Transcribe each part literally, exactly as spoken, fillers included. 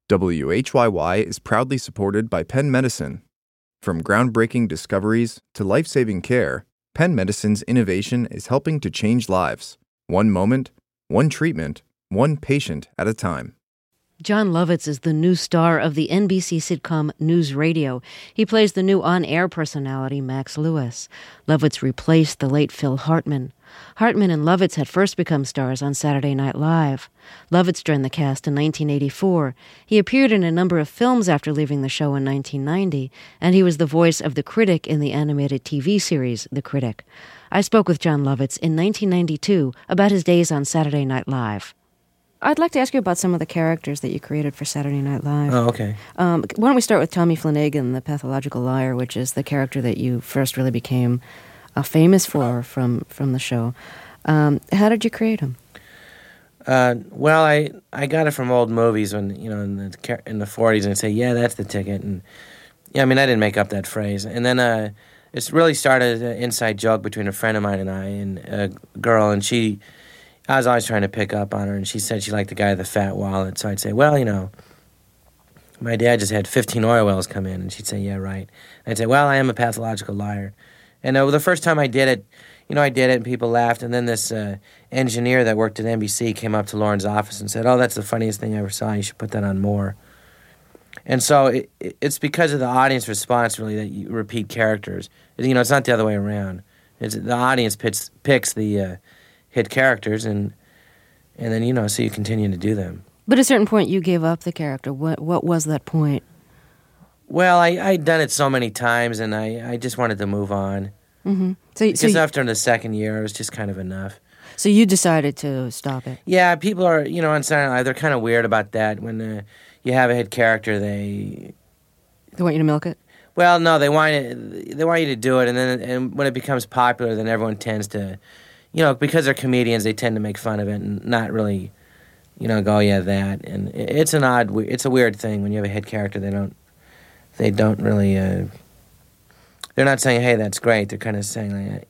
W H Y Y is proudly supported by Penn Medicine. From groundbreaking discoveries to life-saving care, Penn Medicine's innovation is helping to change lives, one moment, one treatment, one patient at a time. Jon Lovitz is the new star of the N B C sitcom News Radio. He plays the new on-air personality, Max Lewis. Lovitz replaced the late Phil Hartman. Hartman and Lovitz had first become stars on Saturday Night Live. Lovitz joined the cast in nineteen eighty-four. He appeared in a number of films after leaving the show in nineteen ninety, and he was the voice of the Critic in the animated T V series The Critic. I spoke with Jon Lovitz in nineteen ninety-two about his days on Saturday Night Live. I'd like to ask you about some of the characters that you created for Saturday Night Live. Oh, okay. Um, why don't we start with Tommy Flanagan, the pathological liar, which is the character that you first really became uh, famous for from, from the show. Um, how did you create him? Uh, well, I I got it from old movies when, you know, in the in the forties, and I'd say, yeah, that's the ticket. And yeah, I mean, I didn't make up that phrase. And then uh, it really started an inside joke between a friend of mine and I and a girl, and she... I was always trying to pick up on her, and she said she liked the guy with the fat wallet. So I'd say, well, you know, my dad just had fifteen oil wells come in. And she'd say, yeah, right. And I'd say, well, I am a pathological liar. And uh, the first time I did it, you know, I did it, and people laughed. And then this uh, engineer that worked at N B C came up to Lauren's office and said, oh, that's the funniest thing I ever saw. You should put that on more. And so it, it's because of the audience response, really, that you repeat characters. You know, it's not the other way around. It's the audience picks, picks the... Uh, hit characters, and and then, you know, so you continue to do them. But at a certain point, you gave up the character. What what was that point? Well, I, I'd done it so many times, and I, I just wanted to move on. Mm-hmm. So, because so you, after the second year, it was just kind of enough. So you decided to stop it? Yeah, people are, you know, on Saturday Night Live, they're kind of weird about that. When uh, you have a hit character, they... They want you to milk it? Well, no, they want, it, they want you to do it, and then and when it becomes popular, then everyone tends to... You know, because they're comedians, they tend to make fun of it and not really, you know, go, oh, yeah, that. And it's an odd, it's a weird thing when you have a hit character. They don't, they don't really, uh, they're not saying, hey, that's great. They're kind of saying, like,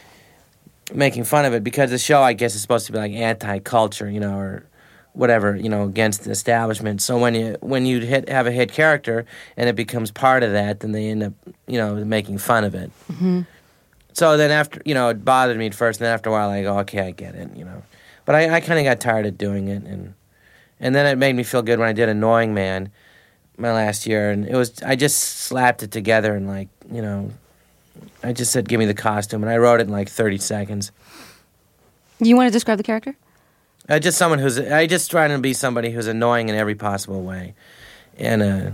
making fun of it because the show, I guess, is supposed to be like anti-culture, you know, or whatever, you know, against the establishment. So when you when you hit have a hit character and it becomes part of that, then they end up, you know, making fun of it. Mm-hmm. So then after, you know, it bothered me at first, and then after a while I go, okay, I get it, you know. But I, I kind of got tired of doing it, and and then it made me feel good when I did Annoying Man my last year, and it was, I just slapped it together and, like, you know, I just said, give me the costume, and I wrote it in like thirty seconds. You want to describe the character? Uh, just someone who's, I just try to be somebody who's annoying in every possible way, and a,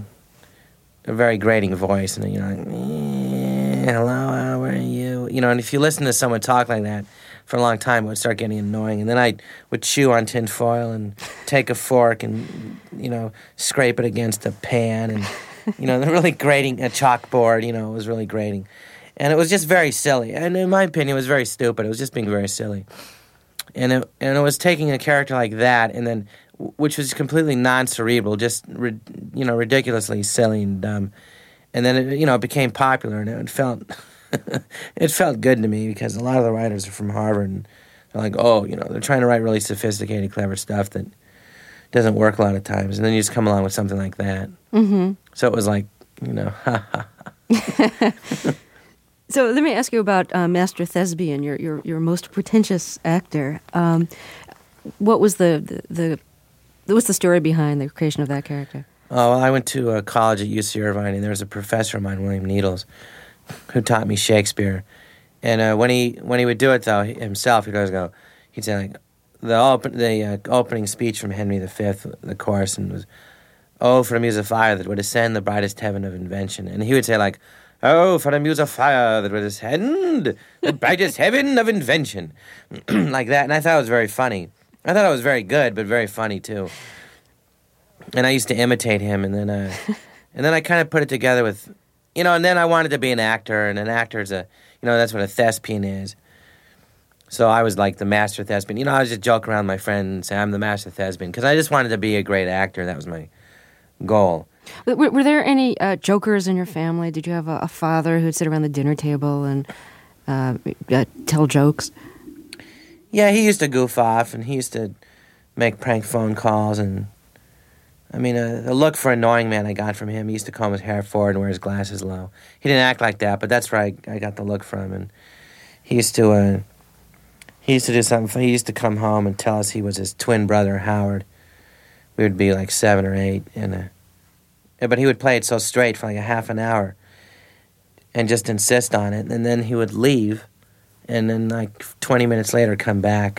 a very grating voice, and, you know, like, eh, hello, how are you? You know, and if you listen to someone talk like that for a long time, it would start getting annoying. And then I would chew on tin foil and take a fork and, you know, scrape it against a pan and, you know, really grating a chalkboard, you know, it was really grating. And it was just very silly. And in my opinion, it was very stupid. It was just being very silly. And it, and it was taking a character like that, and then, which was completely non-cerebral, just, you know, ridiculously silly and dumb. And then, it, you know, it became popular, and it felt... it felt good to me because a lot of the writers are from Harvard, and they're like, oh, you know, they're trying to write really sophisticated, clever stuff that doesn't work a lot of times, and then you just come along with something like that. Mm-hmm. So it was like, you know, ha ha ha. So let me ask you about uh, Master Thespian, your your your most pretentious actor. Um, what was the, the the what's the story behind the creation of that character? Oh, well, I went to uh, college at U C Irvine, and there was a professor of mine, William Needles, who taught me Shakespeare. And uh, when he when he would do it though himself, he'd always go, he'd say like the open the uh, opening speech from Henry the Fifth, the chorus, and was, "Oh, for the muse of fire that would ascend the brightest heaven of invention," and he would say like, "Oh, for the muse of fire that would ascend the brightest heaven of invention," like that. And I thought it was very funny. I thought it was very good, but very funny too. And I used to imitate him, and then uh, and then I kind of put it together with. You know, and then I wanted to be an actor, and an actor's a, you know, that's what a thespian is. So I was like the master thespian. You know, I was just joke around with my friend and say, I'm the master thespian, because I just wanted to be a great actor. That was my goal. Were, were there any uh, jokers in your family? Did you have a, a father who'd sit around the dinner table and uh, uh, tell jokes? Yeah, he used to goof off, and he used to make prank phone calls, and I mean, uh, the look for annoying man I got from him. He used to comb his hair forward and wear his glasses low. He didn't act like that, but that's where I, I got the look from. And he used to uh, he used to do something. He used to come home and tell us he was his twin brother Howard. We would be like seven or eight, and uh, but he would play it so straight for like a half an hour, and just insist on it. And then he would leave, and then like twenty minutes later come back.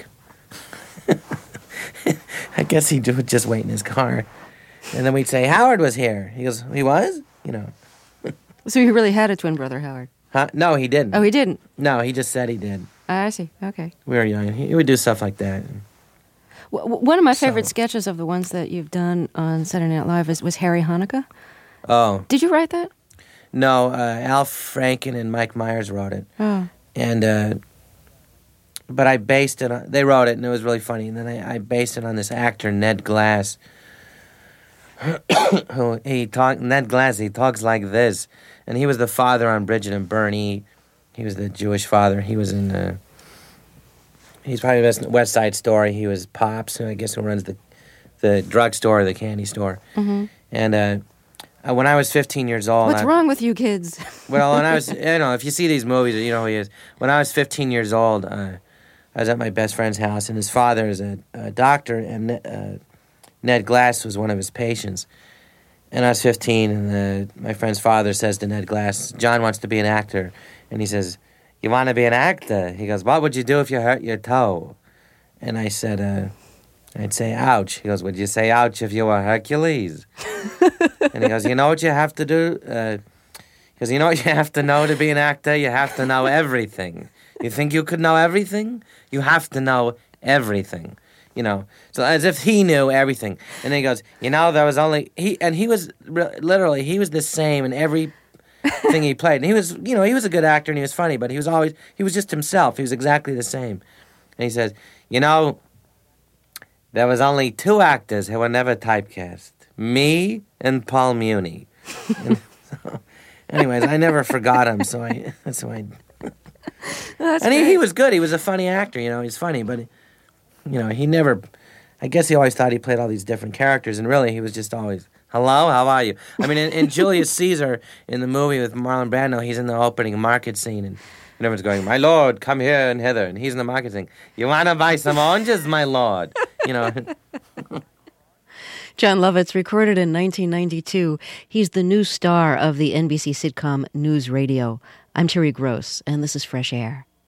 I guess he would just wait in his car. And then we'd say, Howard was here. He goes, he was? You know. So he really had a twin brother, Howard? Huh? No, he didn't. Oh, he didn't? No, he just said he did. Ah, I see. Okay. We were young. He would do stuff like that. W- one of my So- favorite sketches of the ones that you've done on Saturday Night Live is, was Harry Hanukkah. Oh. Did you write that? No, uh, Al Franken and Mike Myers wrote it. Oh. And, uh, but I based it on, they wrote it and it was really funny. And then I, I based it on this actor, Ned Glass. who he talk Ned Glass, he talks like this. And he was the father on Bridget and Bernie. He was the Jewish father. He was in, uh, he's probably the best in West Side Story. He was Pops, who I guess who runs the, the drugstore, the candy store. Mm-hmm. And, uh, Uh, when I was fifteen years old... What's I, wrong with you kids? Well, when I was... You know, if you see these movies, you know who he is. When I was fifteen years old, uh, I was at my best friend's house, and his father is a, a doctor, and uh, Ned Glass was one of his patients. And I was fifteen, and uh, my friend's father says to Ned Glass, John wants to be an actor. And he says, you want to be an actor? He goes, what would you do if you hurt your toe? And I said... Uh, I'd say, ouch. He goes, would you say ouch if you were Hercules? And he goes, you know what you have to do? Uh, he goes, you know what you have to know to be an actor? You have to know everything. You think you could know everything? You have to know everything. You know, so as if he knew everything. And then he goes, you know, there was only, he, and he was, literally, he was the same in every thing he played. And he was, you know, he was a good actor and he was funny, but he was always, he was just himself. He was exactly the same. And he says, you know, there was only two actors who were never typecast. Me and Paul Muni. And so, anyways, I never forgot him, so I that's why. I, That's and he, great. he was good. He was a funny actor, you know. He's funny, but you know, he never. I guess he always thought he played all these different characters, and really, he was just always, "Hello, how are you?" I mean, in, in Julius Caesar in the movie with Marlon Brando, he's in the opening market scene, and everyone's going, "My lord, come here and hither," and he's in the market saying, "You want to buy some oranges, my lord?" You know. Jon Lovitz, recorded in nineteen ninety-two. He's the new star of the N B C sitcom News Radio. I'm Terry Gross, and this is Fresh Air.